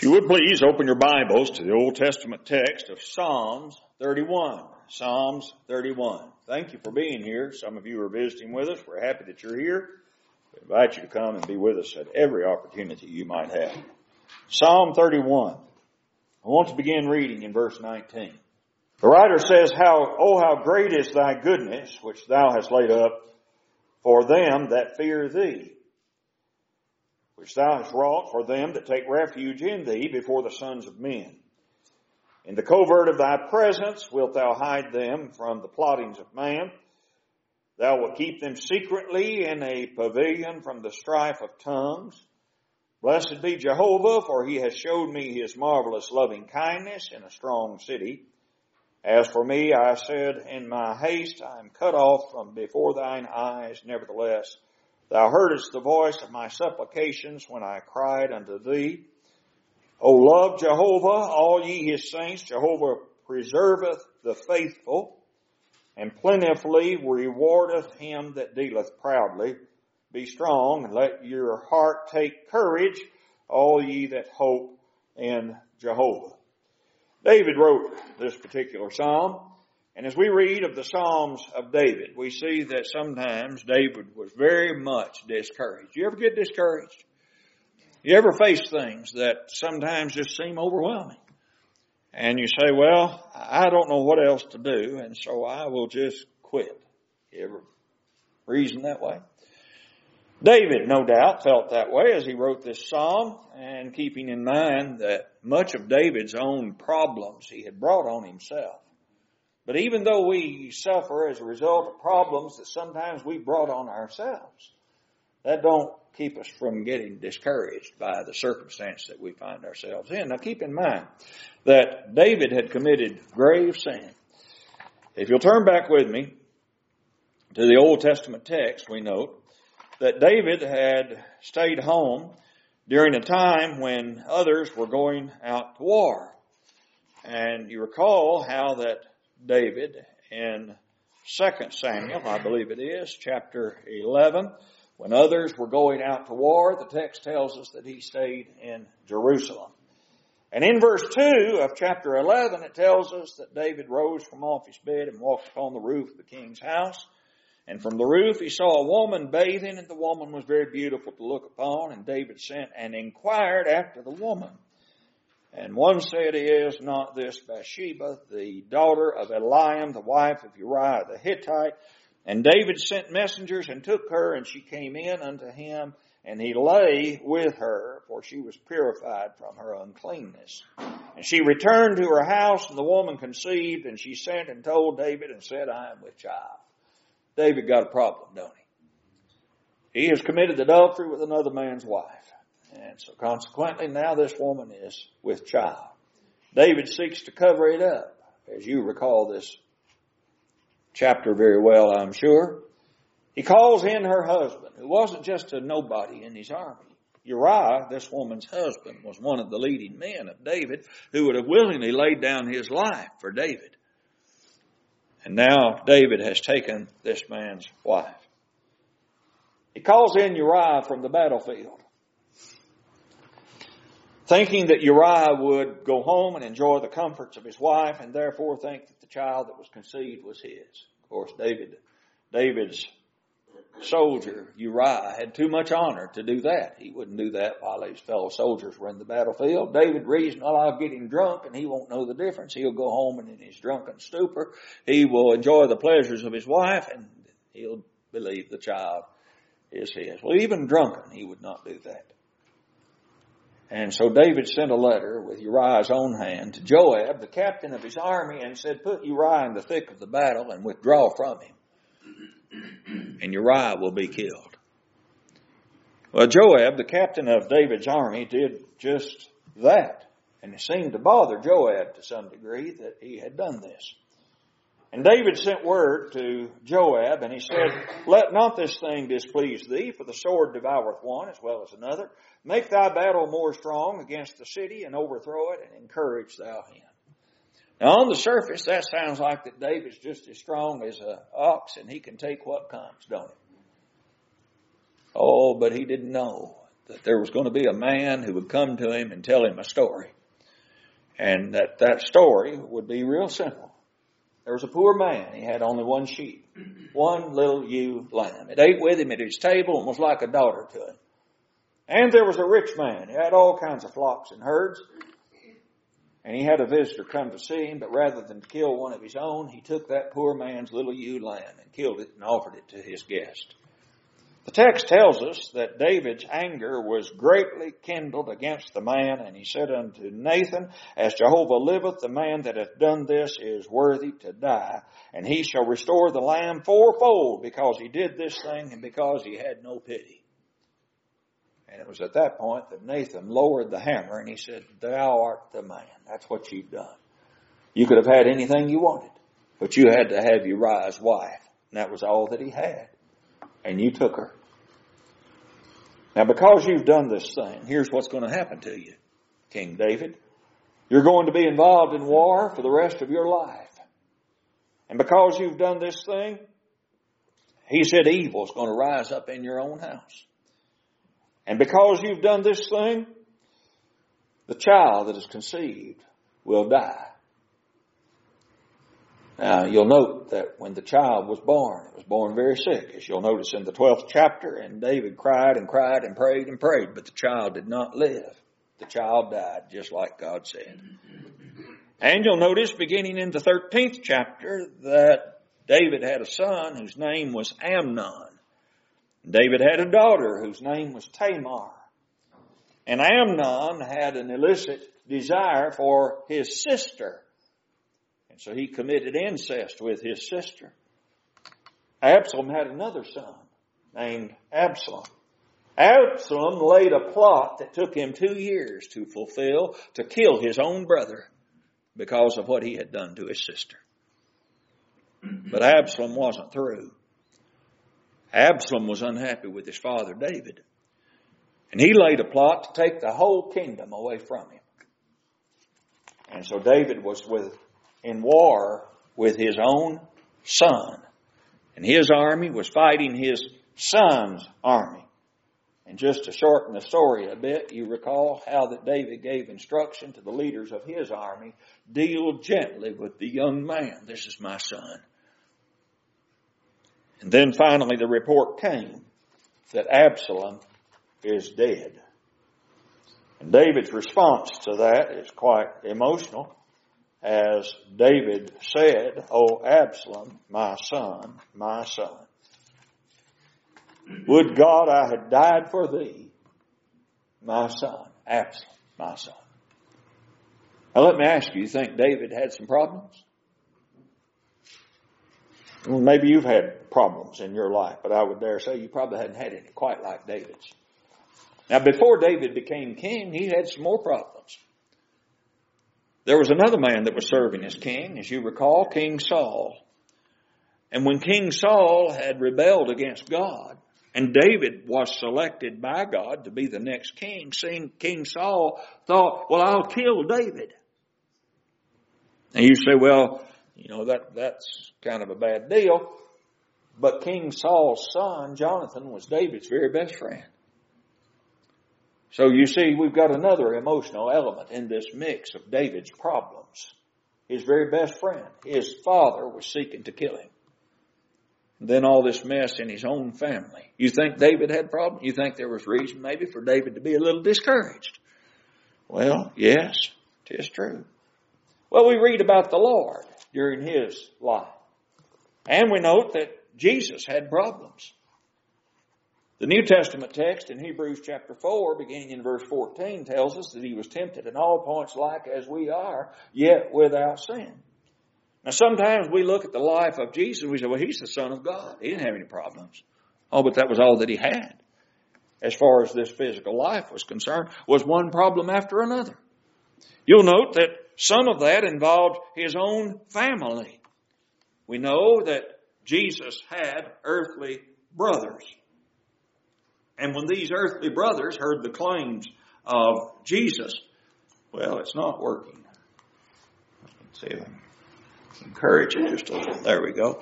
If you would please open your Bibles to the Old Testament text of Psalms 31. Psalms 31. Thank you for being here. Some of you are visiting with us. We're happy that you're here. We invite you to come and be with us at every opportunity you might have. Psalm 31. I want to begin reading in verse 19. The writer says, how great is thy goodness, which thou hast laid up for them that fear thee, which thou hast wrought for them that take refuge in thee before the sons of men. In the covert of thy presence wilt thou hide them from the plottings of man. Thou wilt keep them secretly in a pavilion from the strife of tongues. Blessed be Jehovah, for he has showed me his marvelous loving kindness in a strong city. As for me, I said, in my haste I am cut off from before thine eyes. Nevertheless, thou heardest the voice of my supplications when I cried unto thee. O love Jehovah, all ye his saints. Jehovah preserveth the faithful, and plentifully rewardeth him that dealeth proudly. Be strong, and let your heart take courage, all ye that hope in Jehovah. David wrote this particular psalm. And as we read of the Psalms of David, we see that sometimes David was very much discouraged. You ever get discouraged? You ever face things that sometimes just seem overwhelming? And you say, well, I don't know what else to do, and so I will just quit. You ever reason that way? David, no doubt, felt that way as he wrote this psalm, and keeping in mind that much of David's own problems he had brought on himself. But even though we suffer as a result of problems that sometimes we brought on ourselves, that don't keep us from getting discouraged by the circumstance that we find ourselves in. Now keep in mind that David had committed grave sin. If you'll turn back with me to the Old Testament text, we note that David had stayed home during a time when others were going out to war. And you recall how that David in 2 Samuel, I believe it is, chapter 11, when others were going out to war, the text tells us that he stayed in Jerusalem. And in verse 2 of chapter 11, it tells us that David rose from off his bed and walked upon the roof of the king's house. And from the roof he saw a woman bathing, and the woman was very beautiful to look upon. And David sent and inquired after the woman. And one said, is not this Bathsheba, the daughter of Eliam, the wife of Uriah the Hittite? And David sent messengers and took her, and she came in unto him, and he lay with her, for she was purified from her uncleanness. And she returned to her house, and the woman conceived, and she sent and told David and said, I am with child. David got a problem, don't he? He has committed adultery with another man's wife. And so consequently, now this woman is with child. David seeks to cover it up. As you recall this chapter very well, I'm sure. He calls in her husband, who wasn't just a nobody in his army. Uriah, this woman's husband, was one of the leading men of David who would have willingly laid down his life for David. And now David has taken this man's wife. He calls in Uriah from the battlefield, thinking that Uriah would go home and enjoy the comforts of his wife, and therefore think that the child that was conceived was his. Of course, David's soldier, Uriah, had too much honor to do that. He wouldn't do that while his fellow soldiers were in the battlefield. David reasoned, well, I'll get him drunk and he won't know the difference. He'll go home and in his drunken stupor, he will enjoy the pleasures of his wife and he'll believe the child is his. Well, even drunken, he would not do that. And so David sent a letter with Uriah's own hand to Joab, the captain of his army, and said, put Uriah in the thick of the battle and withdraw from him, and Uriah will be killed. Well, Joab, the captain of David's army, did just that. And it seemed to bother Joab to some degree that he had done this. And David sent word to Joab, and he said, let not this thing displease thee, for the sword devoureth one as well as another. Make thy battle more strong against the city, and overthrow it, and encourage thou him. Now, on the surface, that sounds like that David's just as strong as an ox, and he can take what comes, don't he? Oh, but he didn't know that there was going to be a man who would come to him and tell him a story. And that story would be real simple. There was a poor man. He had only one sheep, one little ewe lamb. It ate with him at his table and was like a daughter to him. And there was a rich man. He had all kinds of flocks and herds. And he had a visitor come to see him, but rather than kill one of his own, he took that poor man's little ewe lamb and killed it and offered it to his guest. The text tells us that David's anger was greatly kindled against the man, and he said unto Nathan, As Jehovah liveth, the man that hath done this is worthy to die, and he shall restore the lamb fourfold, because he did this thing and because he had no pity. And it was at that point that Nathan lowered the hammer and he said, Thou art the man. That's what you've done. You could have had anything you wanted, but you had to have Uriah's wife, and that was all that he had. And you took her. Now, because you've done this thing, here's what's going to happen to you, King David. You're going to be involved in war for the rest of your life. And because you've done this thing, he said evil is going to rise up in your own house. And because you've done this thing, the child that is conceived will die. Now, you'll note that when the child was born, it was born very sick, as you'll notice in the 12th chapter, and David cried and cried and prayed, but the child did not live. The child died, just like God said. And you'll notice, beginning in the 13th chapter, that David had a son whose name was Amnon. David had a daughter whose name was Tamar. And Amnon had an illicit desire for his sister. And so he committed incest with his sister. Absalom had another son named Absalom. Absalom laid a plot that took him 2 years to fulfill, to kill his own brother because of what he had done to his sister. But Absalom wasn't through. Absalom was unhappy with his father David. And he laid a plot to take the whole kingdom away from him. And so David was in war with his own son. And his army was fighting his son's army. And just to shorten the story a bit, you recall how that David gave instruction to the leaders of his army, deal gently with the young man. This is my son. And then finally the report came that Absalom is dead. And David's response to that is quite emotional. As David said, O Absalom, my son, would God I had died for thee, my son, Absalom, my son. Now let me ask you, you think David had some problems? Well, maybe you've had problems in your life, but I would dare say you probably hadn't had any quite like David's. Now before David became king, he had some more problems. There was another man that was serving as king, as you recall, King Saul. And when King Saul had rebelled against God, and David was selected by God to be the next king, King Saul thought, well, I'll kill David. And you say, well, that's kind of a bad deal. But King Saul's son, Jonathan, was David's very best friend. So you see, we've got another emotional element in this mix of David's problems. His very best friend, his father, was seeking to kill him. And then all this mess in his own family. You think David had problems? You think there was reason maybe for David to be a little discouraged? Well, yes, it is true. Well, we read about the Lord during his life. And we note that Jesus had problems. The New Testament text in Hebrews chapter 4, beginning in verse 14, tells us that he was tempted in all points like as we are, yet without sin. Now sometimes we look at the life of Jesus and we say, well, he's the Son of God. He didn't have any problems. Oh, but that was all that he had. As far as this physical life was concerned, was one problem after another. You'll note that some of that involved his own family. We know that Jesus had earthly brothers. And when these earthly brothers heard the claims of Jesus, well, it's not working. Let's see if I can encourage it just a little. There we go.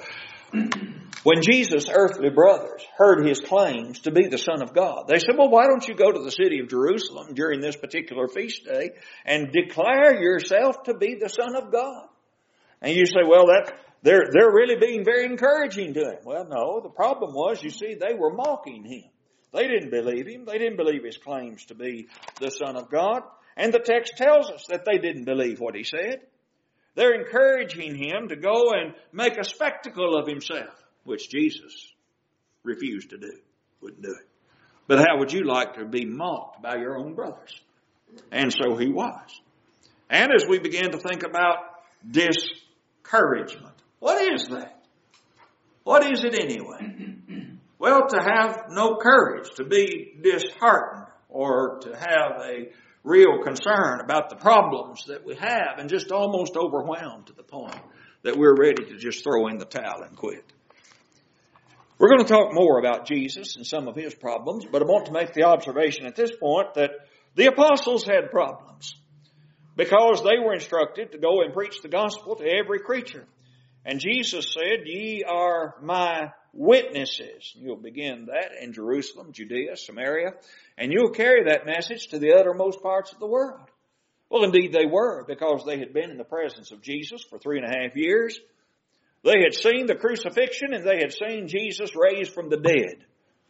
When Jesus' earthly brothers heard his claims to be the Son of God, they said, well, why don't you go to the city of Jerusalem during this particular feast day and declare yourself to be the Son of God? And you say, well, they're really being very encouraging to him. Well, no, the problem was, you see, they were mocking him. They didn't believe him. They didn't believe his claims to be the Son of God. And the text tells us that they didn't believe what he said. They're encouraging him to go and make a spectacle of himself, which Jesus refused to do, wouldn't do it. But how would you like to be mocked by your own brothers? And so he was. And as we begin to think about discouragement, what is that? What is it anyway? Well, to have no courage, to be disheartened, or to have a real concern about the problems that we have and just almost overwhelmed to the point that we're ready to just throw in the towel and quit. We're going to talk more about Jesus and some of his problems, but I want to make the observation at this point that the apostles had problems because they were instructed to go and preach the gospel to every creature. And Jesus said, ye are my witnesses. You'll begin that in Jerusalem, Judea, Samaria, and you'll carry that message to the uttermost parts of the world. Well, indeed they were, because they had been in the presence of Jesus for 3.5 years. They had seen the crucifixion and they had seen Jesus raised from the dead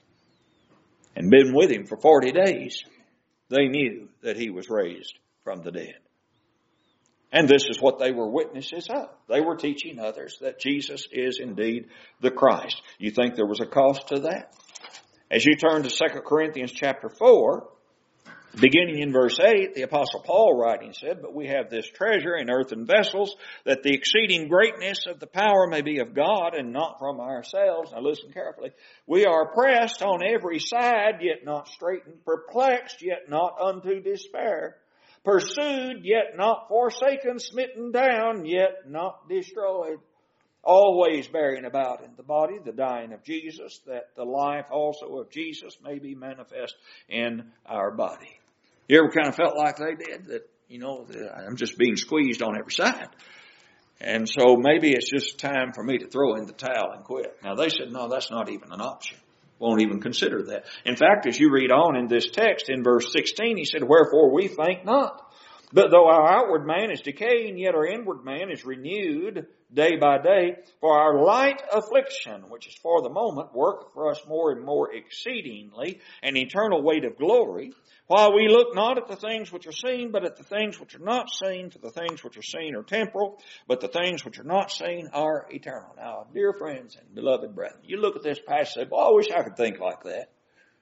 and been with him for 40 days. They knew that he was raised from the dead. And this is what they were witnesses of. They were teaching others that Jesus is indeed the Christ. You think there was a cost to that? As you turn to 2 Corinthians chapter 4, beginning in verse 8, the Apostle Paul writing said, but we have this treasure in earthen vessels, that the exceeding greatness of the power may be of God and not from ourselves. Now listen carefully. We are pressed on every side, yet not straitened, perplexed, yet not unto despair, pursued, yet not forsaken, smitten down, yet not destroyed. Always bearing about in the body the dying of Jesus, that the life also of Jesus may be manifest in our body. You ever kind of felt like they did? That, I'm just being squeezed on every side. And so maybe it's just time for me to throw in the towel and quit. Now they said, no, that's not even an option. Won't even consider that. In fact, as you read on in this text, in verse 16, he said, wherefore we faint not. But though our outward man is decaying, yet our inward man is renewed day by day. For our light affliction, which is for the moment, worketh for us more and more exceedingly an eternal weight of glory, while we look not at the things which are seen, but at the things which are not seen. For the things which are seen are temporal, but the things which are not seen are eternal. Now, dear friends and beloved brethren, you look at this passage and say, well, I wish I could think like that.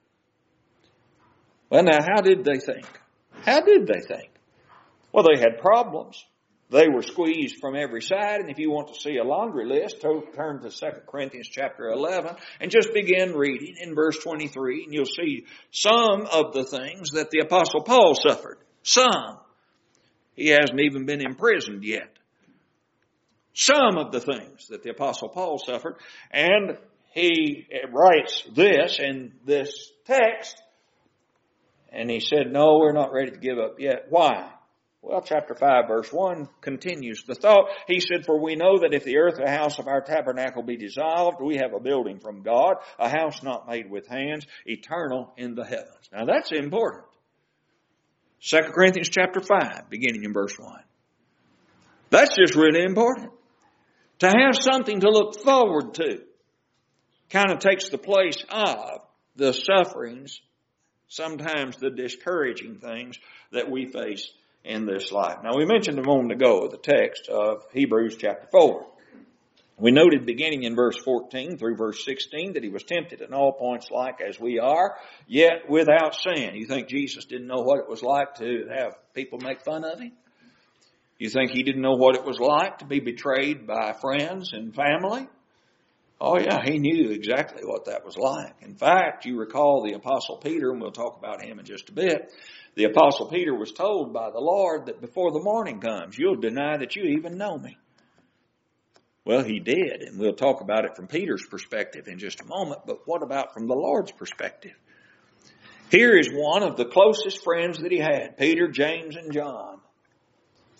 Well, now, how did they think? How did they think? Well, they had problems. They were squeezed from every side. And if you want to see a laundry list, turn to 2 Corinthians chapter 11 and just begin reading in verse 23. And you'll see some of the things that the Apostle Paul suffered. Some. He hasn't even been imprisoned yet. Some of the things that the Apostle Paul suffered. And he writes this in this text. And he said, no, we're not ready to give up yet. Why? Well, chapter 5, verse 1 continues the thought. He said, for we know that if the earthly house of our tabernacle be dissolved, we have a building from God, a house not made with hands, eternal in the heavens. Now that's important. 2 Corinthians chapter 5, beginning in verse 1. That's just really important. To have something to look forward to kind of takes the place of the sufferings, sometimes the discouraging things that we face in this life. Now, we mentioned a moment ago the text of Hebrews chapter 4. We noted beginning in verse 14 through verse 16 that he was tempted in all points like as we are, yet without sin. You think Jesus didn't know what it was like to have people make fun of him? You think he didn't know what it was like to be betrayed by friends and family? Oh yeah, he knew exactly what that was like. In fact, you recall the Apostle Peter, and we'll talk about him in just a bit. The Apostle Peter was told by the Lord that before the morning comes, you'll deny that you even know me. Well, he did, and we'll talk about it from Peter's perspective in just a moment, but what about from the Lord's perspective? Here is one of the closest friends that he had, Peter, James, and John.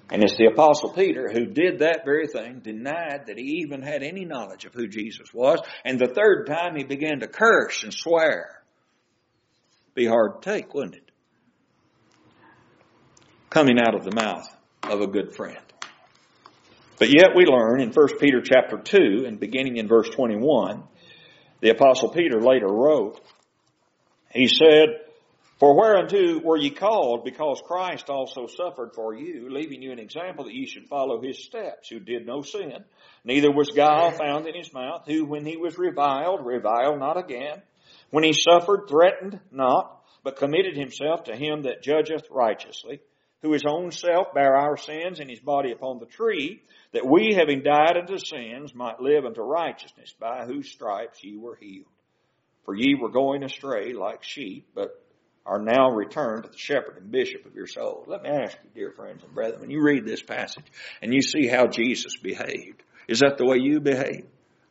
And it's the Apostle Peter who did that very thing, denied that he even had any knowledge of who Jesus was. And the third time he began to curse and swear. Be hard to take, wouldn't it? Coming out of the mouth of a good friend. But yet we learn in 1 Peter chapter 2 and beginning in verse 21, the Apostle Peter later wrote, he said, "For whereunto were ye called, because Christ also suffered for you, leaving you an example that ye should follow his steps, who did no sin, neither was guile found in his mouth, who when he was reviled not again, when he suffered, threatened not, but committed himself to him that judgeth righteously, who his own self bare our sins in his body upon the tree, that we, having died unto sins, might live unto righteousness, by whose stripes ye were healed. For ye were going astray like sheep, but are now returned to the shepherd and bishop of your souls." Let me ask you, dear friends and brethren, when you read this passage and you see how Jesus behaved, is that the way you behave?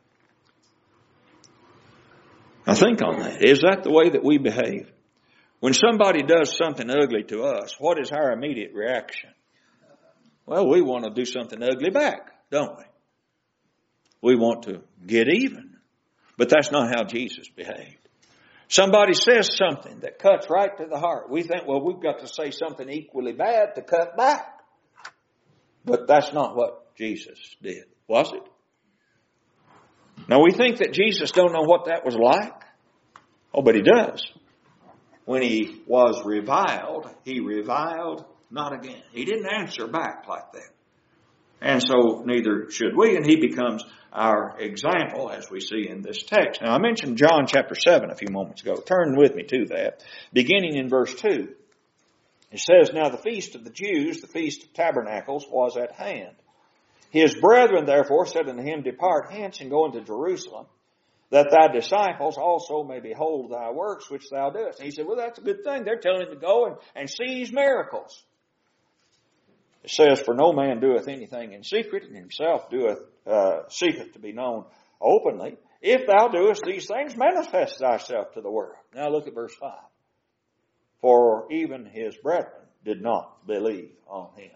Now think on that. Is that the way that we behave? When somebody does something ugly to us, what is our immediate reaction? Well, we want to do something ugly back, don't we? We want to get even. But that's not how Jesus behaved. Somebody says something that cuts right to the heart. We think, well, we've got to say something equally bad to cut back. But that's not what Jesus did, was it? Now we think that Jesus don't know what that was like. Oh, but he does. When he was reviled, he reviled not again. He didn't answer back like that. And so neither should we, and he becomes our example as we see in this text. Now I mentioned John chapter 7 a few moments ago. Turn with me to that. Beginning in verse 2. It says, "Now the feast of the Jews, the feast of tabernacles, was at hand. His brethren therefore said unto him, Depart hence and go into Jerusalem, that thy disciples also may behold thy works which thou doest." And he said, well, that's a good thing. They're telling him to go and see his miracles. It says, "For no man doeth anything in secret, and himself seeketh to be known openly. If thou doest these things, manifest thyself to the world." Now look at verse 5. "For even his brethren did not believe on him."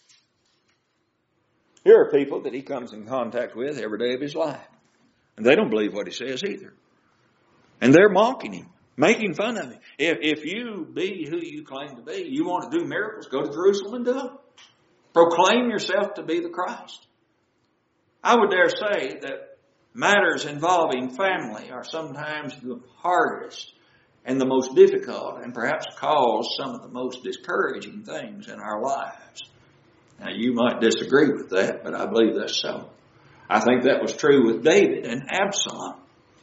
Here are people that he comes in contact with every day of his life. And they don't believe what he says either. And they're mocking him, making fun of him. If you be who you claim to be, you want to do miracles, go to Jerusalem and do them. Proclaim yourself to be the Christ. I would dare say that matters involving family are sometimes the hardest and the most difficult, and perhaps cause some of the most discouraging things in our lives. Now you might disagree with that, but I believe that's so. I think that was true with David and Absalom.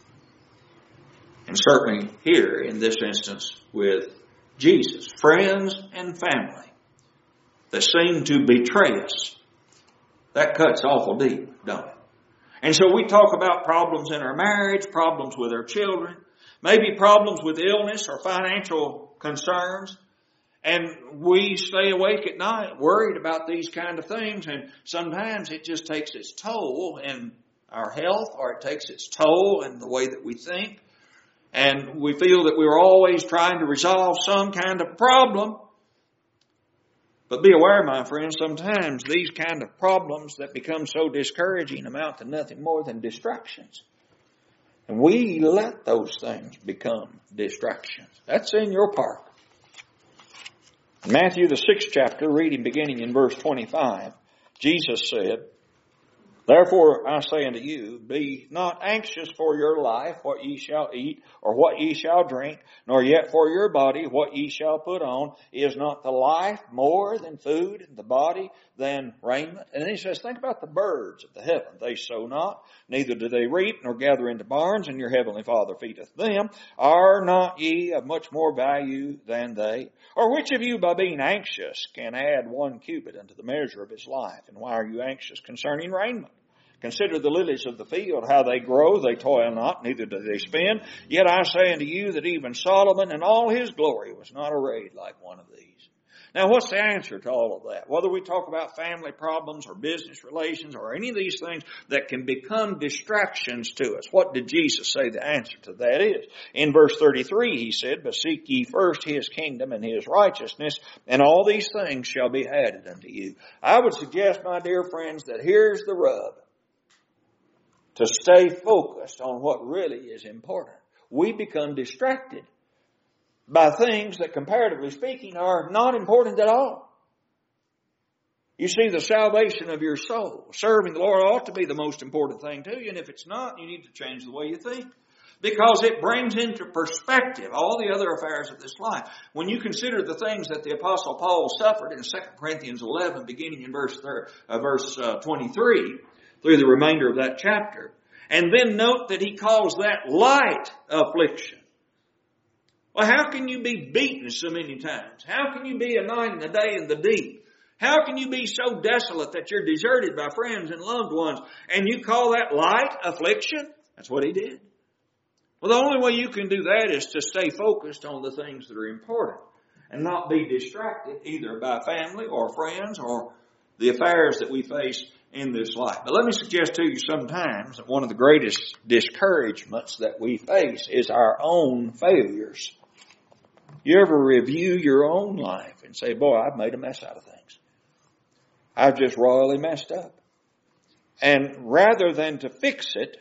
And certainly here in this instance with Jesus. Friends and family that seem to betray us. That cuts awful deep, don't it? And so we talk about problems in our marriage, problems with our children, maybe problems with illness or financial concerns. And we stay awake at night worried about these kind of things. And sometimes it just takes its toll in our health, or it takes its toll in the way that we think. And we feel that we're always trying to resolve some kind of problem. But be aware, my friends, sometimes these kind of problems that become so discouraging amount to nothing more than distractions. And we let those things become distractions. That's in your part. In Matthew the 6th chapter, reading beginning in verse 25, Jesus said, "Therefore I say unto you, be not anxious for your life, what ye shall eat, or what ye shall drink, nor yet for your body, what ye shall put on. Is not the life more than food, and the body than raiment?" And then he says, think about the birds of the heaven. They sow not, neither do they reap, nor gather into barns, and your heavenly Father feedeth them. Are not ye of much more value than they? Or which of you by being anxious can add 1 cubit unto the measure of his life? And why are you anxious concerning raiment? Consider the lilies of the field, how they grow, they toil not, neither do they spin. Yet I say unto you that even Solomon in all his glory was not arrayed like one of these. Now, what's the answer to all of that? Whether we talk about family problems or business relations or any of these things that can become distractions to us, what did Jesus say the answer to that is? In verse 33, He said, "But seek ye first His kingdom and His righteousness, and all these things shall be added unto you." I would suggest, my dear friends, that here's the rub. To stay focused on what really is important. We become distracted by things that, comparatively speaking, are not important at all. You see, the salvation of your soul, serving the Lord, ought to be the most important thing to you. And if it's not, you need to change the way you think. Because it brings into perspective all the other affairs of this life. When you consider the things that the Apostle Paul suffered in 2 Corinthians 11, beginning in verse 23, through the remainder of that chapter, and then note that he calls that light affliction. Well, how can you be beaten so many times? How can you be a night and a day in the deep? How can you be so desolate that you're deserted by friends and loved ones, and you call that light affliction? That's what he did. Well, the only way you can do that is to stay focused on the things that are important and not be distracted either by family or friends or the affairs that we face in this life. But let me suggest to you sometimes that one of the greatest discouragements that we face is our own failures. You ever review your own life and say, boy, I've made a mess out of things. I've just royally messed up. And rather than to fix it,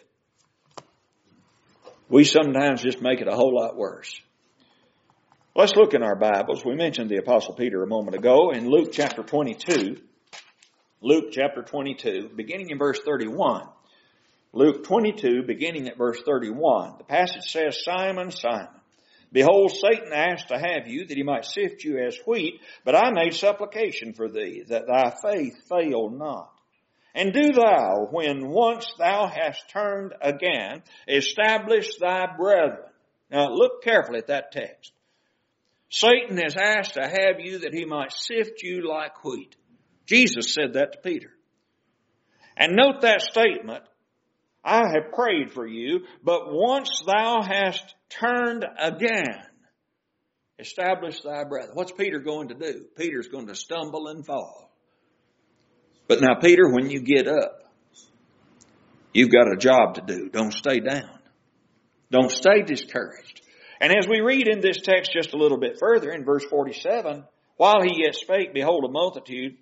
we sometimes just make it a whole lot worse. Let's look in our Bibles. We mentioned the Apostle Peter a moment ago in Luke chapter 22. Luke chapter 22, beginning in verse 31. Luke 22, beginning at verse 31. The passage says, "Simon, Simon, behold, Satan asked to have you, that he might sift you as wheat, but I made supplication for thee, that thy faith fail not. And do thou, when once thou hast turned again, establish thy brethren." Now look carefully at that text. Satan has asked to have you that he might sift you like wheat. Jesus said that to Peter. And note that statement, "I have prayed for you, but once thou hast turned again, establish thy brethren." What's Peter going to do? Peter's going to stumble and fall. But now, Peter, when you get up, you've got a job to do. Don't stay down. Don't stay discouraged. And as we read in this text just a little bit further, in verse 47, "While he yet spake, behold, a multitude,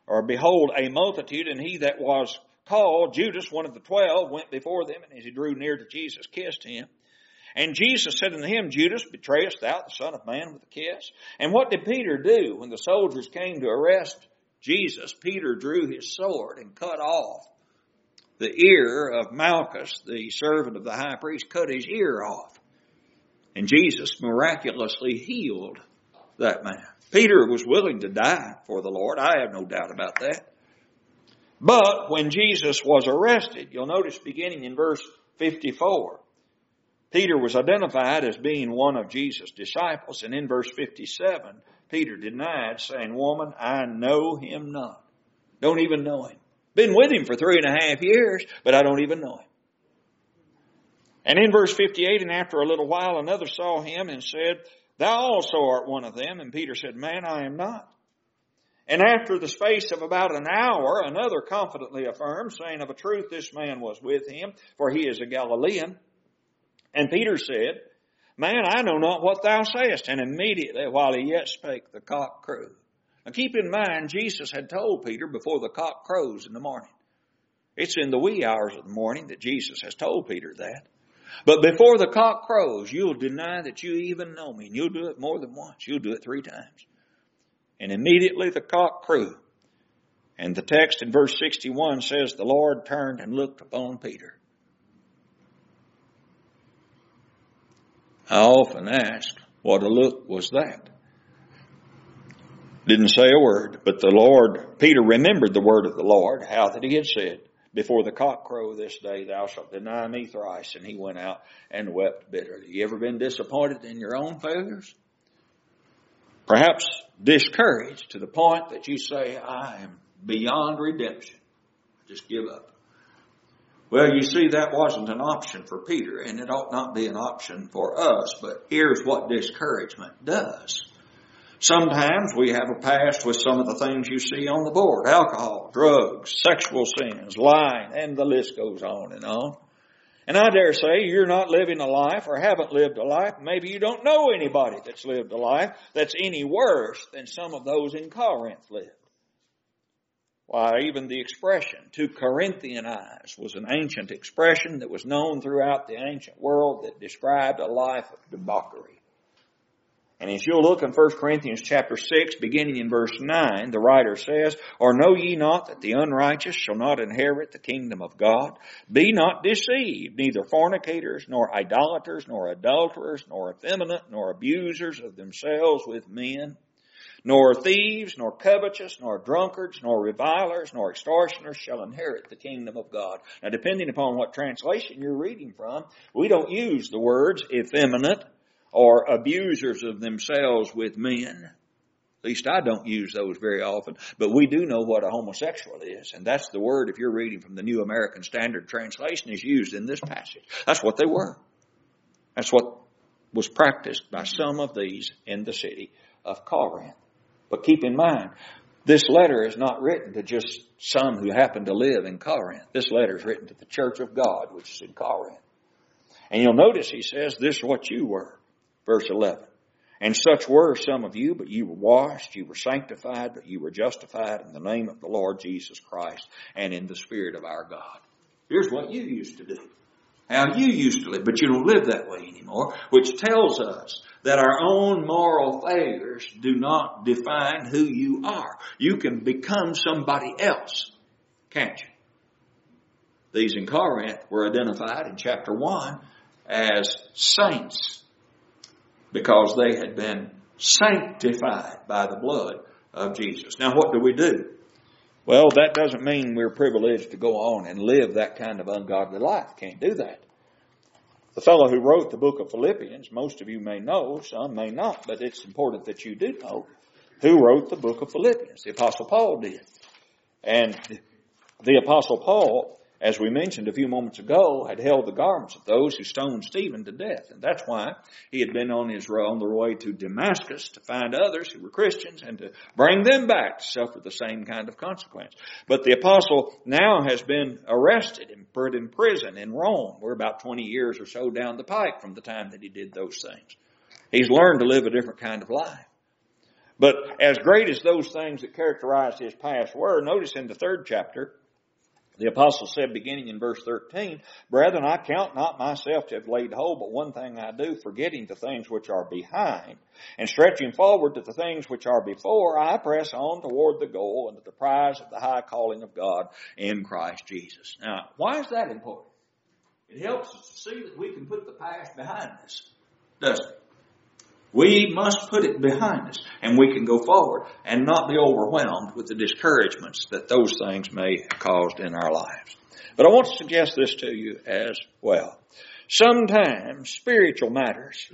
and he that was called, Judas, one of the 12, went before them, and as he drew near to Jesus, kissed him. And Jesus said unto him, Judas, betrayest thou the Son of Man with a kiss?" And what did Peter do when the soldiers came to arrest Jesus? Peter drew his sword and cut off the ear of Malchus, the servant of the high priest, cut his ear off. And Jesus miraculously healed that man. Peter was willing to die for the Lord. I have no doubt about that. But when Jesus was arrested, you'll notice beginning in verse 54, Peter was identified as being one of Jesus' disciples. And in verse 57, Peter denied, saying, "Woman, I know him not." Don't even know him. Been with him for 3.5 years, but I don't even know him. And in verse 58, "And after a little while another saw him and said, Thou also art one of them. And Peter said, Man, I am not. And after the space of about an hour, another confidently affirmed, saying, Of a truth this man was with him, for he is a Galilean. And Peter said, Man, I know not what thou sayest. And immediately, while he yet spake, the cock crowed. Now keep in mind, Jesus had told Peter before the cock crows in the morning. It's in the wee hours of the morning that Jesus has told Peter that. But before the cock crows, you'll deny that you even know me. And you'll do it more than once. You'll do it 3 times. And immediately the cock crew. And the text in verse 61 says, The Lord turned and looked upon Peter. I often ask, what a look was that? Didn't say a word, but Peter remembered the word of the Lord, how that he had said, Before the cock crow this day, thou shalt deny me thrice. And he went out and wept bitterly. You ever been disappointed in your own failures? Perhaps discouraged to the point that you say, I am beyond redemption. Just give up. Well, you see, that wasn't an option for Peter, and it ought not be an option for us. But here's what discouragement does. Sometimes we have a past with some of the things you see on the board. Alcohol, drugs, sexual sins, lying, and the list goes on and on. And I dare say you're not living a life or haven't lived a life. Maybe you don't know anybody that's lived a life that's any worse than some of those in Corinth lived. Why, even the expression, to Corinthianize, was an ancient expression that was known throughout the ancient world that described a life of debauchery. And as you'll look in 1 Corinthians chapter 6, beginning in verse 9, the writer says, "Or know ye not that the unrighteous shall not inherit the kingdom of God? Be not deceived, neither fornicators, nor idolaters, nor adulterers, nor effeminate, nor abusers of themselves with men, nor thieves, nor covetous, nor drunkards, nor revilers, nor extortioners shall inherit the kingdom of God." Now, depending upon what translation you're reading from, we don't use the words effeminate or abusers of themselves with men. At least I don't use those very often. But we do know what a homosexual is. And that's the word, if you're reading from the New American Standard Translation, is used in this passage. That's what they were. That's what was practiced by some of these in the city of Corinth. But keep in mind, this letter is not written to just some who happen to live in Corinth. This letter is written to the church of God, which is in Corinth. And you'll notice he says, "This is what you were." Verse 11. "And such were some of you, but you were washed, you were sanctified, but you were justified in the name of the Lord Jesus Christ and in the Spirit of our God." Here's what you used to do. How you used to live, but you don't live that way anymore, which tells us that our own moral failures do not define who you are. You can become somebody else, can't you? These in Corinth were identified in chapter 1 as saints, because they had been sanctified by the blood of Jesus. Now, what do? Well, that doesn't mean we're privileged to go on and live that kind of ungodly life. Can't do that. The fellow who wrote the book of Philippians, most of you may know, some may not, but it's important that you do know who wrote the book of Philippians. The Apostle Paul did. And the Apostle Paul, as we mentioned a few moments ago, had held the garments of those who stoned Stephen to death. And that's why he had been on the way to Damascus to find others who were Christians and to bring them back to suffer the same kind of consequence. But the apostle now has been arrested and put in prison in Rome. We're about 20 years or so down the pike from the time that he did those things. He's learned to live a different kind of life. But as great as those things that characterized his past were, notice in the 3rd chapter, the apostle said, beginning in verse 13, "Brethren, I count not myself to have laid hold, but one thing I do, forgetting the things which are behind, and stretching forward to the things which are before, I press on toward the goal and to the prize of the high calling of God in Christ Jesus." Now, why is that important? It helps us to see that we can put the past behind us, doesn't it? We must put it behind us, and we can go forward and not be overwhelmed with the discouragements that those things may have caused in our lives. But I want to suggest this to you as well. Sometimes spiritual matters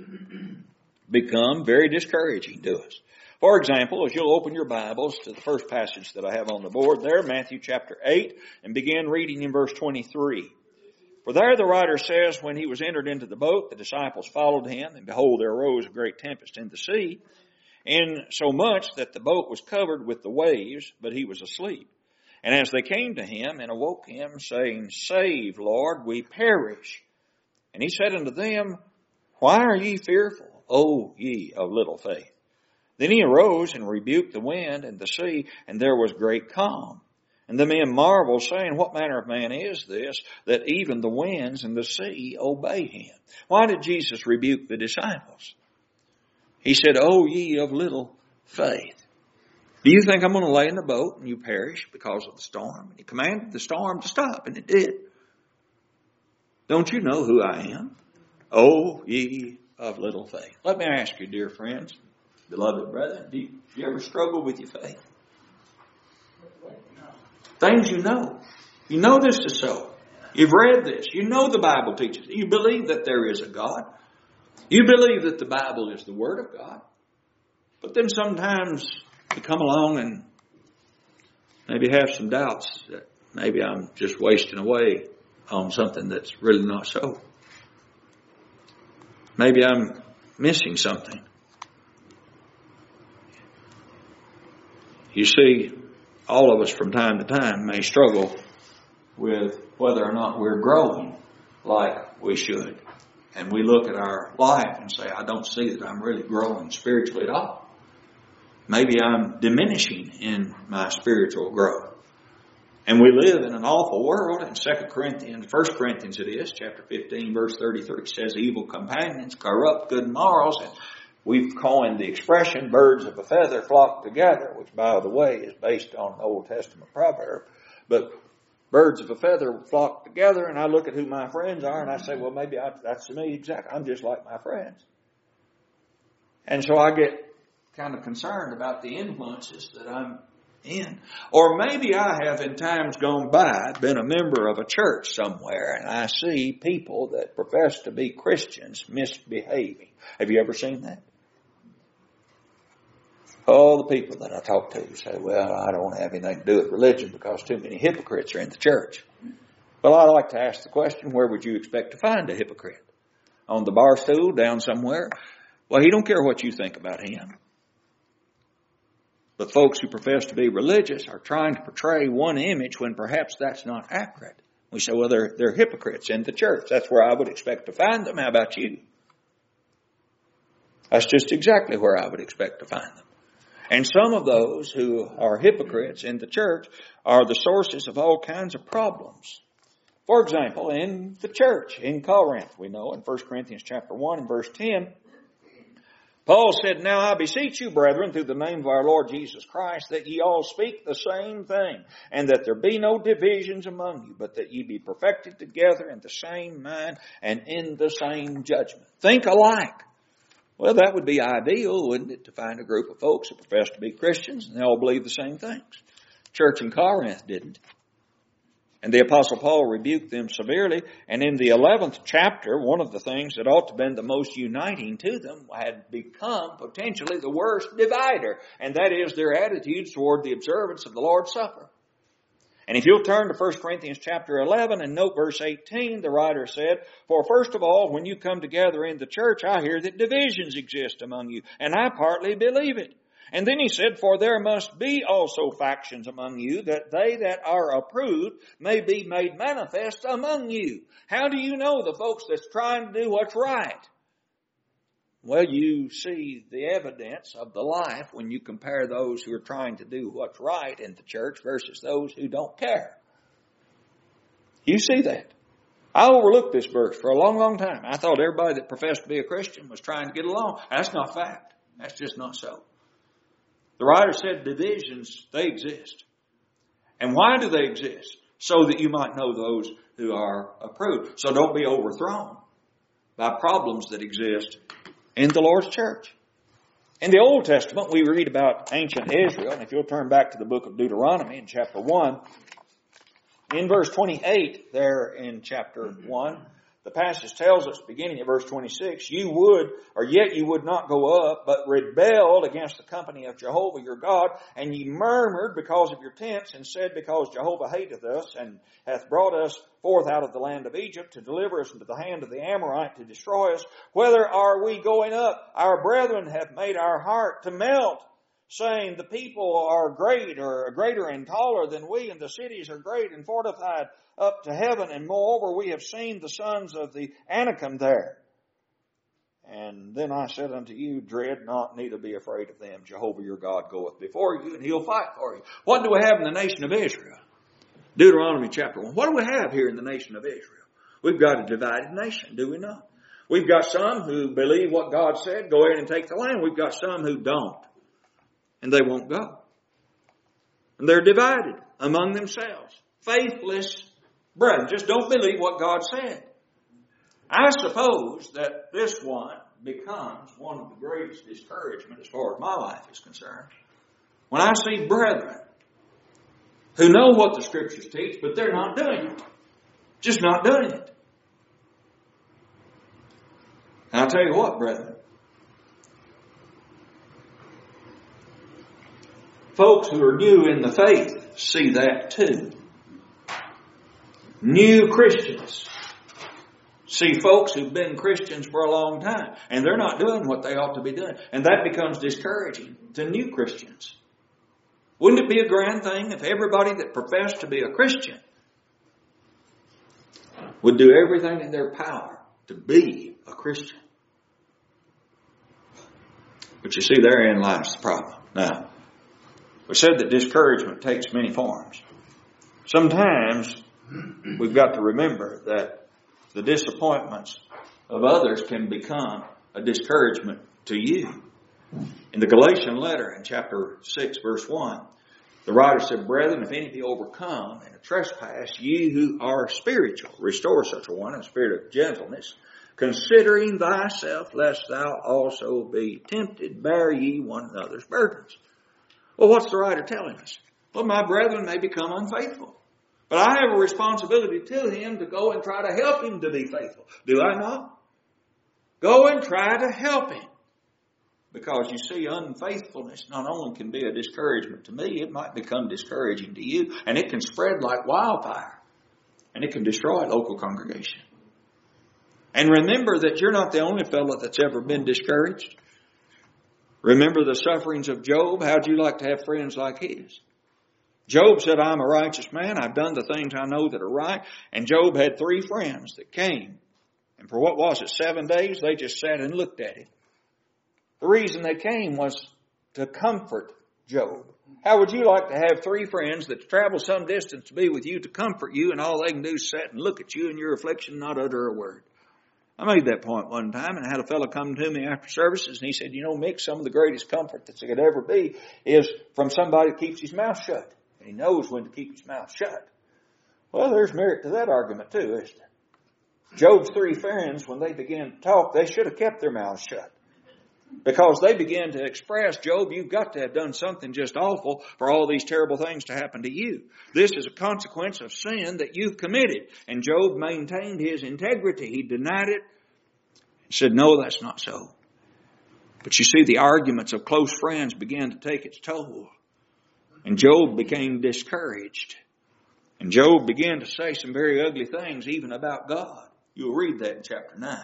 become very discouraging to us. For example, as you'll open your Bibles to the first passage that I have on the board there, Matthew chapter 8, and begin reading in verse 23. "For there the writer says, when he was entered into the boat, the disciples followed him, and behold, there arose a great tempest in the sea, insomuch that the boat was covered with the waves, but he was asleep. And as they came to him and awoke him, saying, Save, Lord, we perish. And he said unto them, Why are ye fearful, O ye of little faith? Then he arose and rebuked the wind and the sea, and there was great calm. And the men marveled, saying, What manner of man is this, that even the winds and the sea obey him? Why did Jesus rebuke the disciples? He said, O ye of little faith. Do you think I'm going to lay in the boat and you perish because of the storm? And he commanded the storm to stop, and it did. Don't you know who I am? O ye of little faith. Let me ask you, dear friends, beloved brethren, do you ever struggle with your faith? Things you know. You know this is so. You've read this. You know the Bible teaches it. You believe that there is a God. You believe that the Bible is the Word of God. But then sometimes you come along and maybe have some doubts that maybe I'm just wasting away on something that's really not so. Maybe I'm missing something. You see, all of us from time to time may struggle with whether or not we're growing like we should. And we look at our life and say, I don't see that I'm really growing spiritually at all. Maybe I'm diminishing in my spiritual growth. And we live in an awful world. In 1 Corinthians it is, chapter 15, verse 33, says, evil companions corrupt good morals. And we've coined the expression, birds of a feather flock together, which, by the way, is based on an Old Testament proverb. But birds of a feather flock together, and I look at who my friends are, and I say, well, maybe that's me exactly. I'm just like my friends. And so I get kind of concerned about the influences that I'm in. Or maybe I have in times gone by been a member of a church somewhere, and I see people that profess to be Christians misbehaving. Have you ever seen that? All the people that I talk to say, well, I don't have anything to do with religion because too many hypocrites are in the church. Well, I'd like to ask the question, where would you expect to find a hypocrite? On the bar stool, down somewhere? Well, he don't care what you think about him. But folks who profess to be religious are trying to portray one image when perhaps that's not accurate. We say, well, they're hypocrites in the church. That's where I would expect to find them. How about you? That's just exactly where I would expect to find them. And some of those who are hypocrites in the church are the sources of all kinds of problems. For example, in the church in Corinth, we know in 1 Corinthians chapter 1 and verse 10, Paul said, now I beseech you, brethren, through the name of our Lord Jesus Christ, that ye all speak the same thing, and that there be no divisions among you, but that ye be perfected together in the same mind and in the same judgment. Think alike. Well, that would be ideal, wouldn't it, to find a group of folks who profess to be Christians and they all believe the same things. Church in Corinth didn't. And the Apostle Paul rebuked them severely. And in the 11th chapter, one of the things that ought to have been the most uniting to them had become potentially the worst divider. And that is their attitudes toward the observance of the Lord's Supper. And if you'll turn to 1 Corinthians chapter 11 and note verse 18, the writer said, for first of all, when you come together in the church, I hear that divisions exist among you, and I partly believe it. And then he said, for there must be also factions among you, that they that are approved may be made manifest among you. How do you know the folks that's trying to do what's right? Well, you see the evidence of the life when you compare those who are trying to do what's right in the church versus those who don't care. You see that. I overlooked this verse for a long, long time. I thought everybody that professed to be a Christian was trying to get along. That's not fact. That's just not so. The writer said divisions, they exist. And why do they exist? So that you might know those who are approved. So don't be overthrown by problems that exist in the Lord's church. In the Old Testament, we read about ancient Israel. And if you'll turn back to the book of Deuteronomy in chapter 1, in verse 28 there in chapter 1, the passage tells us, beginning at verse 26, yet you would not go up, but rebelled against the company of Jehovah your God, and ye murmured because of your tents, and said, because Jehovah hateth us, and hath brought us forth out of the land of Egypt, to deliver us into the hand of the Amorite, to destroy us. Whither are we going up? Our brethren have made our heart to melt, saying, the people are greater and taller than we, and the cities are great and fortified up to heaven, and moreover we have seen the sons of the Anakim there. And then I said unto you, dread not, neither be afraid of them. Jehovah your God goeth before you, and he'll fight for you. What do we have in the nation of Israel? Deuteronomy chapter 1. What do we have here in the nation of Israel? We've got a divided nation, do we not? We've got some who believe what God said, go ahead and take the land. We've got some who don't, and they won't go. And they're divided among themselves. Faithless brethren, just don't believe what God said. I suppose that this one becomes one of the greatest discouragement as far as my life is concerned. When I see brethren who know what the Scriptures teach, but they're not doing it. Just not doing it. And I'll tell you what, brethren. Folks who are new in the faith see that too. New Christians see folks who've been Christians for a long time, and they're not doing what they ought to be doing. And that becomes discouraging to new Christians. Wouldn't it be a grand thing if everybody that professed to be a Christian would do everything in their power to be a Christian? But you see, therein lies the problem. Now, we said that discouragement takes many forms. Sometimes we've got to remember that the disappointments of others can become a discouragement to you. In the Galatian letter in chapter 6, verse 1, the writer said, Brethren, if any be overcome in a trespass, ye who are spiritual, restore such a one in a spirit of gentleness, considering thyself, lest thou also be tempted, bear ye one another's burdens. Well, what's the writer telling us? Well, my brethren may become unfaithful, but I have a responsibility to him to go and try to help him to be faithful. Do I not? Go and try to help him. Because you see, unfaithfulness not only can be a discouragement to me, it might become discouraging to you, and it can spread like wildfire, and it can destroy a local congregation. And remember that you're not the only fellow that's ever been discouraged. Remember the sufferings of Job. How'd you like to have friends like his? Job said, I'm a righteous man. I've done the things I know that are right. And Job had 3 friends that came. And for what was it, 7 days? They just sat and looked at him. The reason they came was to comfort Job. How would you like to have 3 friends that travel some distance to be with you to comfort you, and all they can do is sit and look at you in your affliction and not utter a word? I made that point one time, and I had a fellow come to me after services, and he said, you know, Mick, some of the greatest comfort that there could ever be is from somebody that keeps his mouth shut. And he knows when to keep his mouth shut. Well, there's merit to that argument too, isn't there? Job's 3 friends, when they began to talk, they should have kept their mouths shut. Because they began to express, Job, you've got to have done something just awful for all these terrible things to happen to you. This is a consequence of sin that you've committed. And Job maintained his integrity. He denied it. He said, no, that's not so. But you see, the arguments of close friends began to take its toll. And Job became discouraged. And Job began to say some very ugly things even about God. You'll read that in chapter 9.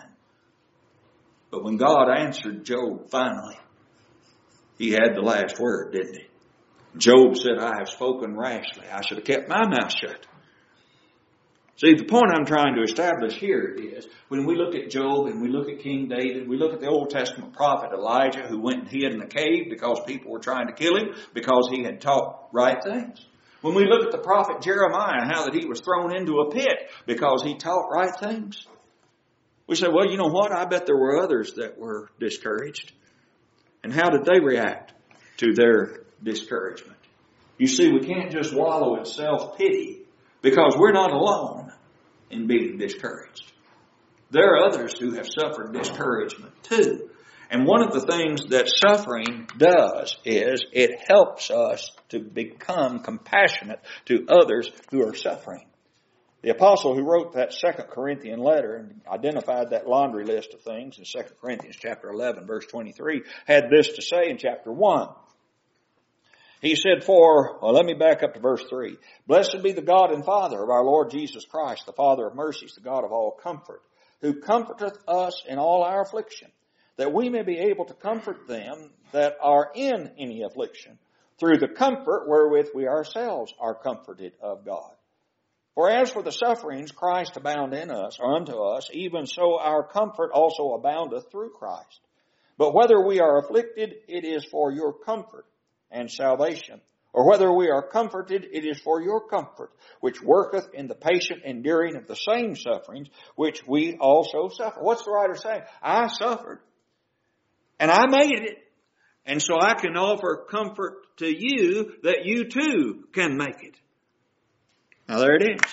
But when God answered Job finally, he had the last word, didn't he? Job said, I have spoken rashly. I should have kept my mouth shut. See, the point I'm trying to establish here is when we look at Job and we look at King David, we look at the Old Testament prophet Elijah who went and hid in a cave because people were trying to kill him because he had taught right things. When we look at the prophet Jeremiah, how that he was thrown into a pit because he taught right things. We say, well, you know what? I bet there were others that were discouraged. And how did they react to their discouragement? You see, we can't just wallow in self-pity because we're not alone in being discouraged. There are others who have suffered discouragement too. And one of the things that suffering does is it helps us to become compassionate to others who are suffering. The apostle who wrote that 2 Corinthian letter and identified that laundry list of things in 2 Corinthians chapter 11, verse 23, had this to say in chapter 1. He said, let me back up to verse 3. Blessed be the God and Father of our Lord Jesus Christ, the Father of mercies, the God of all comfort, who comforteth us in all our affliction, that we may be able to comfort them that are in any affliction, through the comfort wherewith we ourselves are comforted of God. For as for the sufferings Christ abound in us, or unto us, even so our comfort also aboundeth through Christ. But whether we are afflicted, it is for your comfort and salvation. Or whether we are comforted, it is for your comfort, which worketh in the patient enduring of the same sufferings, which we also suffer. What's the writer saying? I suffered, and I made it. And so I can offer comfort to you that you too can make it. Now there it is.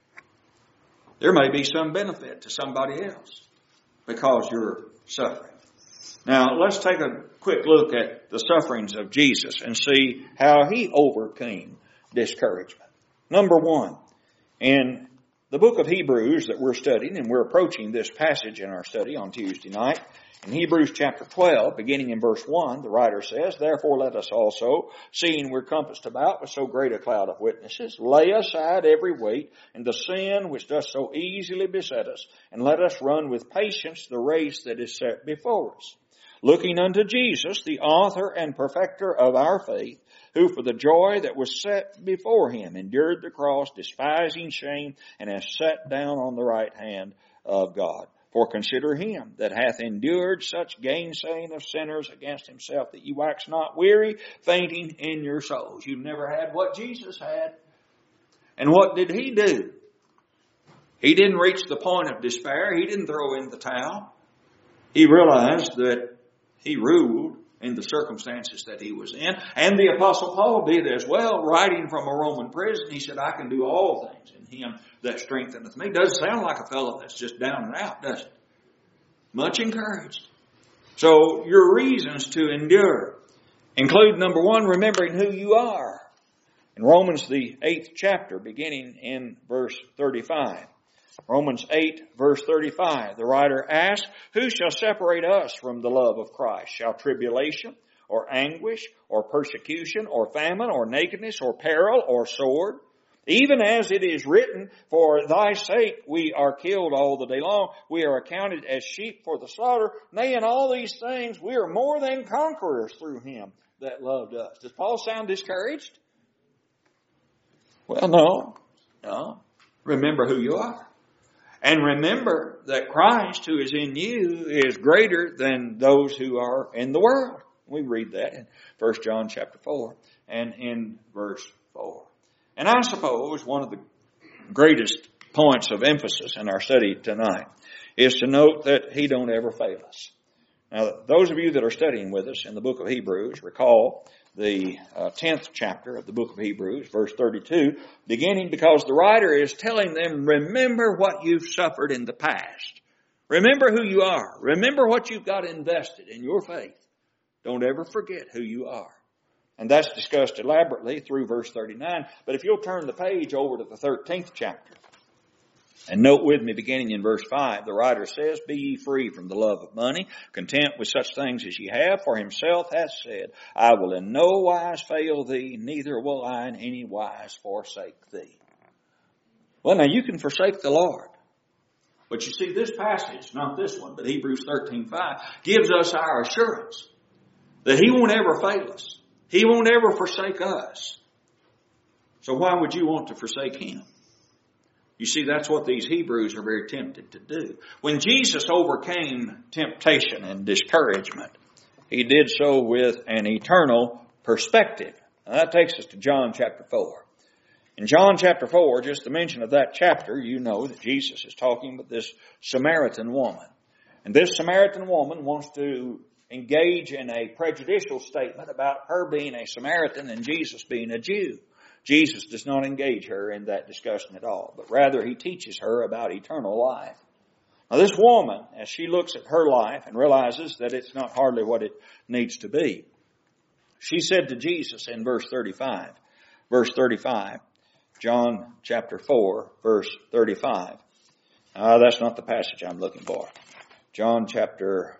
There may be some benefit to somebody else because you're suffering. Now let's take a quick look at the sufferings of Jesus and see how he overcame discouragement. Number 1, in the book of Hebrews that we're studying, and we're approaching this passage in our study on Tuesday night, in Hebrews chapter 12, beginning in verse 1, the writer says, Therefore let us also, seeing we're compassed about with so great a cloud of witnesses, lay aside every weight and the sin which doth so easily beset us, and let us run with patience the race that is set before us. Looking unto Jesus, the author and perfecter of our faith, who for the joy that was set before him endured the cross, despising shame, and has sat down on the right hand of God. For consider him that hath endured such gainsaying of sinners against himself, that ye wax not weary, fainting in your souls. You've never had what Jesus had. And what did he do? He didn't reach the point of despair. He didn't throw in the towel. He realized that he ruled in the circumstances that he was in. And the Apostle Paul did as well, writing from a Roman prison. He said, I can do all things in him that strengtheneth me. Doesn't sound like a fellow that's just down and out, does it? Much encouraged. So your reasons to endure include, number one, remembering who you are. In Romans, the 8th chapter, beginning in verse 35. Romans 8, verse 35, the writer asks, who shall separate us from the love of Christ? Shall tribulation, or anguish, or persecution, or famine, or nakedness, or peril, or sword? Even as it is written, for thy sake we are killed all the day long. We are accounted as sheep for the slaughter. Nay, in all these things we are more than conquerors through him that loved us. Does Paul sound discouraged? Well, no. Remember who you are. And remember that Christ who is in you is greater than those who are in the world. We read that in 1 John chapter 4 and in verse 4. And I suppose one of the greatest points of emphasis in our study tonight is to note that he don't ever fail us. Now, those of you that are studying with us in the book of Hebrews, recall the 10th chapter of the book of Hebrews, verse 32, beginning because the writer is telling them, remember what you've suffered in the past. Remember who you are. Remember what you've got invested in your faith. Don't ever forget who you are. And that's discussed elaborately through verse 39. But if you'll turn the page over to the 13th chapter, and note with me beginning in verse 5, the writer says, be ye free from the love of money, content with such things as ye have, for himself hath said, I will in no wise fail thee, neither will I in any wise forsake thee. Well, now you can forsake the Lord. But you see, this passage, not this one, but Hebrews 13:5, gives us our assurance that he won't ever fail us. He won't ever forsake us. So why would you want to forsake him? You see, that's what these Hebrews are very tempted to do. When Jesus overcame temptation and discouragement, he did so with an eternal perspective. Now that takes us to John chapter 4. In John chapter 4, just the mention of that chapter, you know that Jesus is talking with this Samaritan woman. And this Samaritan woman wants to engage in a prejudicial statement about her being a Samaritan and Jesus being a Jew. Jesus does not engage her in that discussion at all, but rather he teaches her about eternal life. Now this woman, as she looks at her life and realizes that it's not hardly what it needs to be, she said to Jesus in verse 35, John chapter 4, verse 35. That's not the passage I'm looking for. John chapter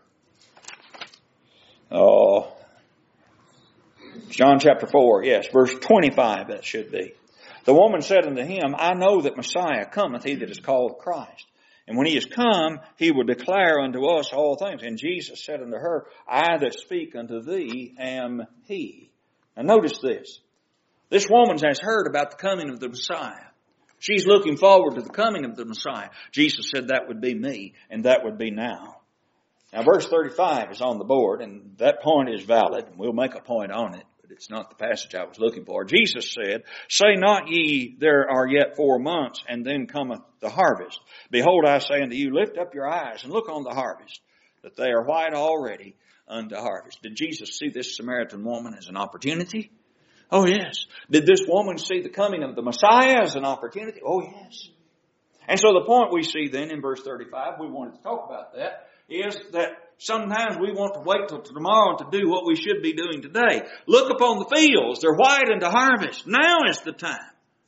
4, yes, verse 25 that should be. The woman said unto him, I know that Messiah cometh, he that is called Christ. And when he is come, he will declare unto us all things. And Jesus said unto her, I that speak unto thee am he. Now notice this. This woman has heard about the coming of the Messiah. She's looking forward to the coming of the Messiah. Jesus said that would be me, and that would be now. Now verse 35 is on the board, and that point is valid, and we'll make a point on it, but it's not the passage I was looking for. Jesus said, Say not ye, there are yet 4 months, and then cometh the harvest. Behold, I say unto you, lift up your eyes, and look on the harvest, that they are white already unto harvest. Did Jesus see this Samaritan woman as an opportunity? Oh, yes. Did this woman see the coming of the Messiah as an opportunity? Oh, yes. And so the point we see then in verse 35, we wanted to talk about that, is that sometimes we want to wait till tomorrow to do what we should be doing today. Look upon the fields. They're white unto harvest. Now is the time.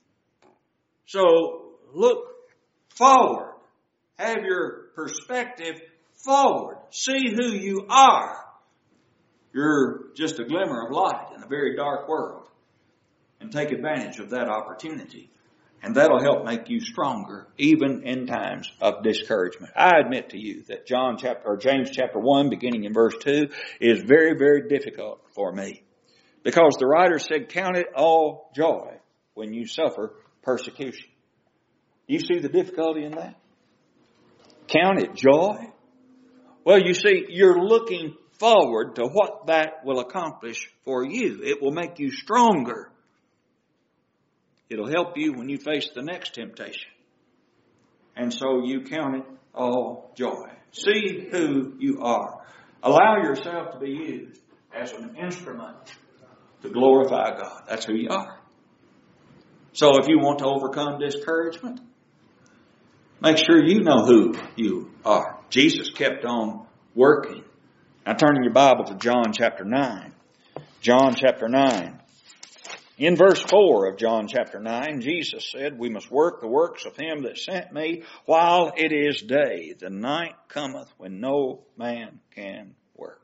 So look forward. Have your perspective forward. See who you are. You're just a glimmer of light in a very dark world. And take advantage of that opportunity. And that'll help make you stronger, even in times of discouragement. I admit to you that James chapter 1, beginning in verse 2, is very, very difficult for me. Because the writer said, count it all joy when you suffer persecution. You see the difficulty in that? Count it joy? Well, you see, you're looking forward to what that will accomplish for you. It will make you stronger. It'll help you when you face the next temptation. And so you count it all joy. See who you are. Allow yourself to be used as an instrument to glorify God. That's who you are. So if you want to overcome discouragement, make sure you know who you are. Jesus kept on working. Now turn in your Bible to John chapter 9. John chapter 9. In verse 4 of John chapter 9, Jesus said, we must work the works of him that sent me while it is day. The night cometh when no man can work.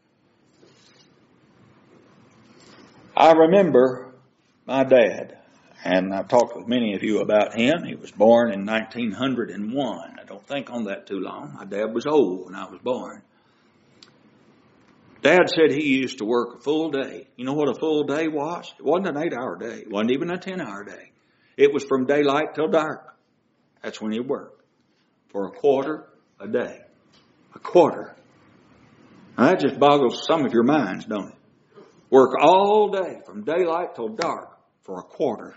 I remember my dad, and I've talked with many of you about him. He was born in 1901. I don't think on that too long. My dad was old when I was born. Dad said he used to work a full day. You know what a full day was? It wasn't an 8-hour day. It wasn't even a 10-hour day. It was from daylight till dark. That's when he worked. For a quarter a day. A quarter. Now that just boggles some of your minds, don't it? Work all day from daylight till dark for a quarter.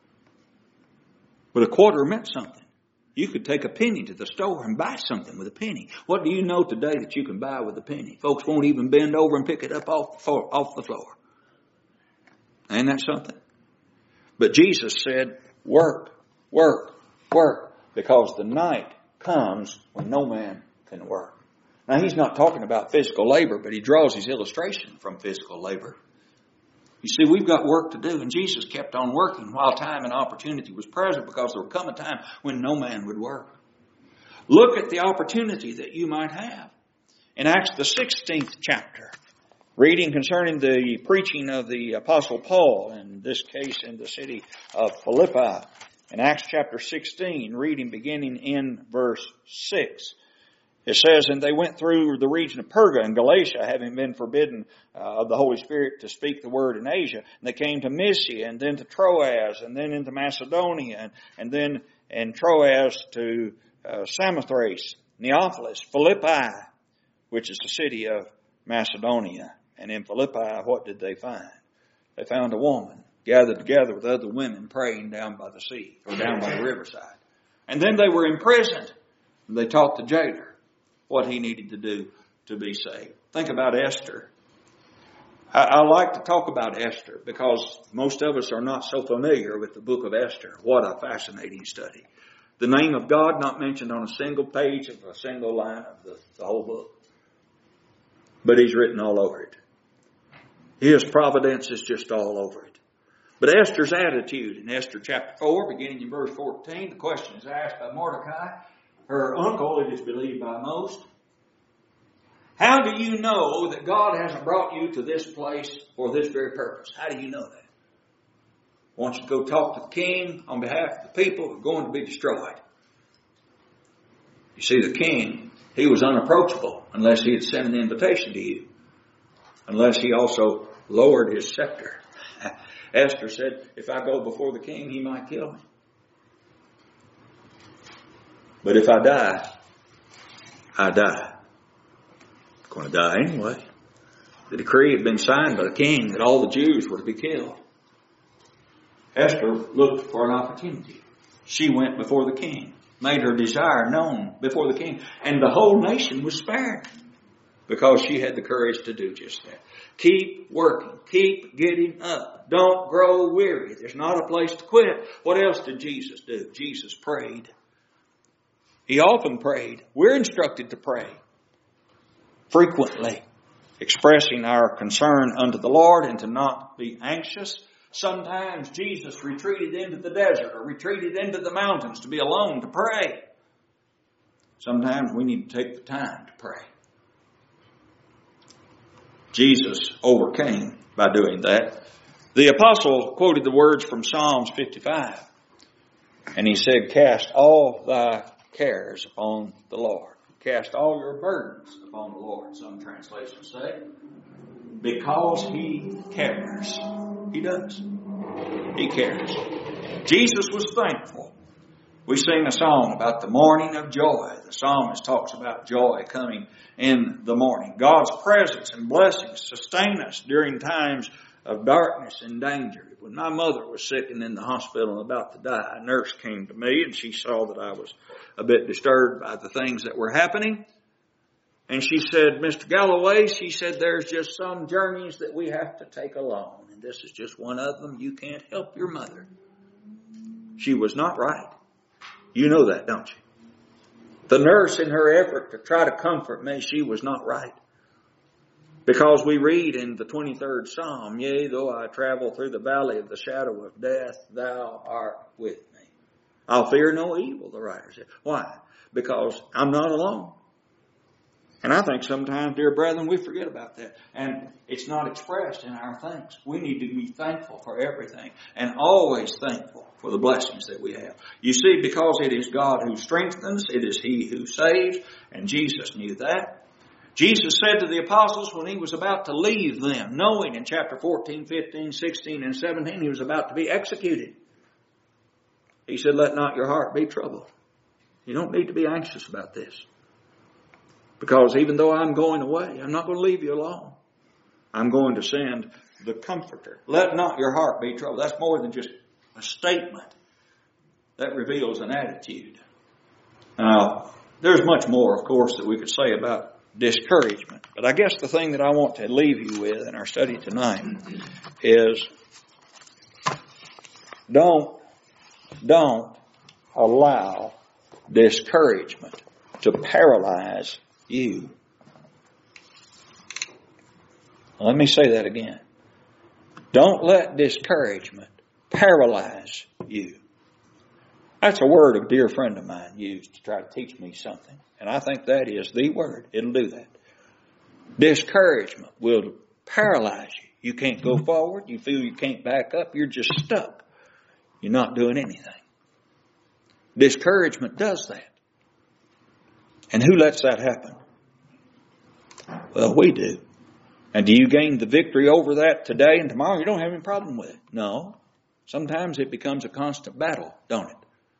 But a quarter meant something. You could take a penny to the store and buy something with a penny. What do you know today that you can buy with a penny? Folks won't even bend over and pick it up off the floor. Ain't that something? But Jesus said, work, work, work, because the night comes when no man can work. Now he's not talking about physical labor, but he draws his illustration from physical labor. You see, we've got work to do, and Jesus kept on working while time and opportunity was present, because there would come a time when no man would work. Look at the opportunity that you might have. In Acts the 16th chapter, reading concerning the preaching of the Apostle Paul, in this case in the city of Philippi, in Acts chapter 16, reading beginning in verse 6. It says, and they went through the region of Perga and Galatia, having been forbidden of the Holy Spirit to speak the word in Asia. And they came to Mysia, and then to Troas, and then into Macedonia, and then in Troas to Samothrace, Neapolis, Philippi, which is the city of Macedonia. And in Philippi, what did they find? They found a woman gathered together with other women praying down by the sea, or down by the riverside. And then they were imprisoned. They taught the jailer what he needed to do to be saved. Think about Esther. I like to talk about Esther because most of us are not so familiar with the book of Esther. What a fascinating study. The name of God not mentioned on a single page of a single line of the whole book. But he's written all over it. His providence is just all over it. But Esther's attitude in Esther chapter 4, beginning in verse 14, the question is asked by Mordecai. Her uncle, it is believed by most. How do you know that God hasn't brought you to this place for this very purpose? How do you know that? I want you to go talk to the king on behalf of the people who are going to be destroyed. You see, the king, he was unapproachable unless he had sent an invitation to you. Unless he also lowered his scepter. Esther said, if I go before the king, he might kill me. But if I die, I die. I'm going to die anyway. The decree had been signed by the king that all the Jews were to be killed. Esther looked for an opportunity. She went before the king, made her desire known before the king, and the whole nation was spared because she had the courage to do just that. Keep working. Keep getting up. Don't grow weary. There's not a place to quit. What else did Jesus do? Jesus prayed. He often prayed. We're instructed to pray frequently, expressing our concern unto the Lord and to not be anxious. Sometimes Jesus retreated into the desert or retreated into the mountains to be alone to pray. Sometimes we need to take the time to pray. Jesus overcame by doing that. The apostle quoted the words from Psalms 55. And he said, cast all thy cares upon the Lord. Cast all your burdens upon the Lord, some translations say. Because He cares. He does. He cares. Jesus was thankful. We sing a song about the morning of joy. The psalmist talks about joy coming in the morning. God's presence and blessings sustain us during times of darkness and danger. When my mother was sick and in the hospital and about to die, a nurse came to me and she saw that I was a bit disturbed by the things that were happening. And she said, Mr. Galloway, she said, there's just some journeys that we have to take alone. And this is just one of them. You can't help your mother. She was not right. You know that, don't you? The nurse, in her effort to try to comfort me, she was not right. Because we read in the 23rd Psalm, yea, though I travel through the valley of the shadow of death, thou art with me. I'll fear no evil, the writer said. Why? Because I'm not alone. And I think sometimes, dear brethren, we forget about that. And it's not expressed in our thanks. We need to be thankful for everything and always thankful for the blessings that we have. You see, because it is God who strengthens, it is He who saves, and Jesus knew that. Jesus said to the apostles when He was about to leave them, knowing in chapter 14, 15, 16, and 17 He was about to be executed. He said, let not your heart be troubled. You don't need to be anxious about this. Because even though I'm going away, I'm not going to leave you alone. I'm going to send the Comforter. Let not your heart be troubled. That's more than just a statement. That reveals an attitude. Now, there's much more, of course, that we could say about discouragement. But I guess the thing that I want to leave you with in our study tonight is don't allow discouragement to paralyze you. Let me say that again. Don't let discouragement paralyze you. That's a word a dear friend of mine used to try to teach me something. And I think that is the word. It'll do that. Discouragement will paralyze you. You can't go forward. You feel you can't back up. You're just stuck. You're not doing anything. Discouragement does that. And who lets that happen? Well, we do. And do you gain the victory over that today and tomorrow? You don't have any problem with it. No. Sometimes it becomes a constant battle, don't it?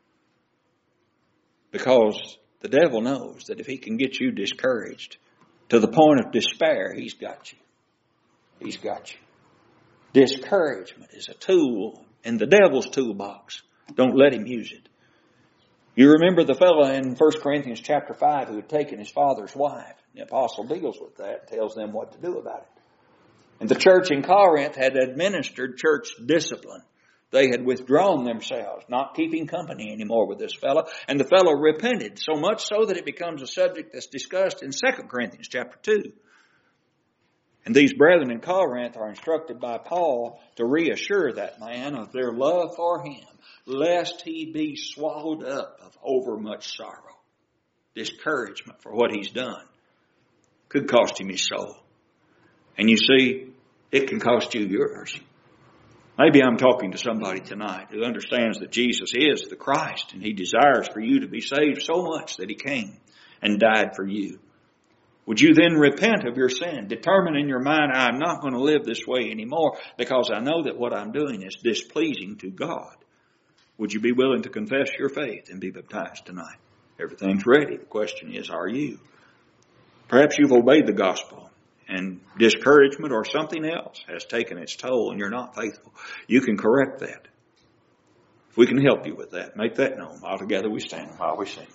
Because the devil knows that if he can get you discouraged to the point of despair, he's got you. He's got you. Discouragement is a tool in the devil's toolbox. Don't let him use it. You remember the fellow in 1 Corinthians chapter 5 who had taken his father's wife. The apostle deals with that and tells them what to do about it. And the church in Corinth had administered church discipline. They had withdrawn themselves, not keeping company anymore with this fellow. And the fellow repented, so much so that it becomes a subject that's discussed in 2 Corinthians chapter 2. And these brethren in Corinth are instructed by Paul to reassure that man of their love for him, lest he be swallowed up of overmuch sorrow. Discouragement for what he's done could cost him his soul. And you see, it can cost you yours. Maybe I'm talking to somebody tonight who understands that Jesus is the Christ and He desires for you to be saved so much that He came and died for you. Would you then repent of your sin? Determine in your mind, I'm not going to live this way anymore because I know that what I'm doing is displeasing to God. Would you be willing to confess your faith and be baptized tonight? Everything's ready. The question is, are you? Perhaps you've obeyed the gospel and discouragement or something else has taken its toll and you're not faithful. You can correct that. If we can help you with that, make that known. All together we stand while we sing.